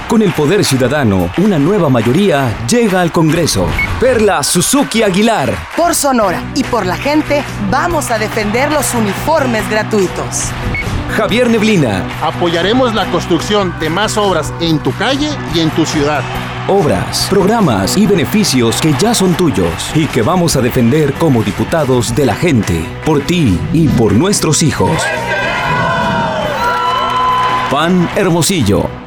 Con el poder ciudadano, una nueva mayoría llega al Congreso. Perla Suzuki Aguilar. Por Sonora y por la gente, vamos a defender los uniformes gratuitos. Javier Neblina. Apoyaremos la construcción de más obras en tu calle y en tu ciudad. Obras, programas y beneficios que ya son tuyos y que vamos a defender como diputados de la gente, por ti y por nuestros hijos. PAN Hermosillo.